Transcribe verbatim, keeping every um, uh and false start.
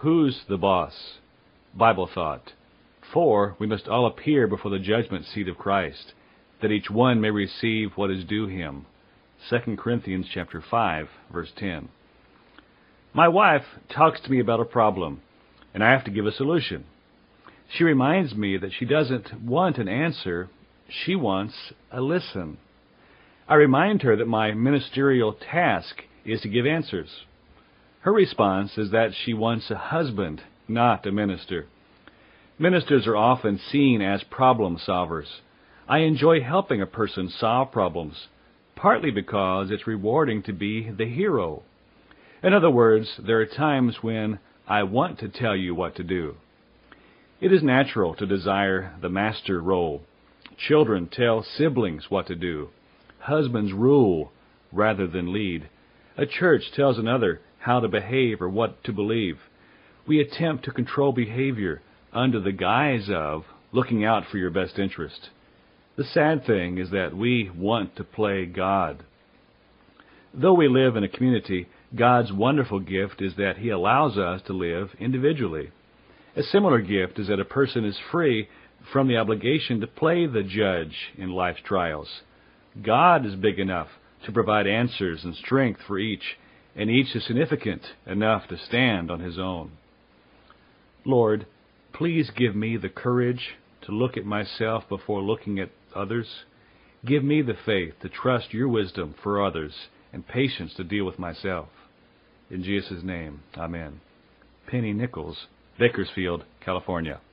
Who's the boss? Bible thought. For we must all appear before the judgment seat of Christ, that each one may receive what is due him. Second Corinthians chapter five, verse ten. My wife talks to me about a problem, and I have to give a solution. She reminds me that she doesn't want an answer, she wants a listen. I remind her that my ministerial task is to give answers. Her response is that she wants a husband, not a minister. Ministers are often seen as problem solvers. I enjoy helping a person solve problems, partly because it's rewarding to be the hero. In other words, there are times when I want to tell you what to do. It is natural to desire the master role. Children tell siblings what to do. Husbands rule rather than lead. A church tells another how to behave or what to believe. We attempt to control behavior under the guise of looking out for your best interest. The sad thing is that we want to play God. Though we live in a community, God's wonderful gift is that He allows us to live individually. A similar gift is that a person is free from the obligation to play the judge in life's trials. God is big enough to provide answers and strength for each, and each is significant enough to stand on His own. Lord, please give me the courage to look at myself before looking at others. Give me the faith to trust Your wisdom for others and patience to deal with myself. In Jesus' name, amen. Penny Nichols, Bakersfield, California.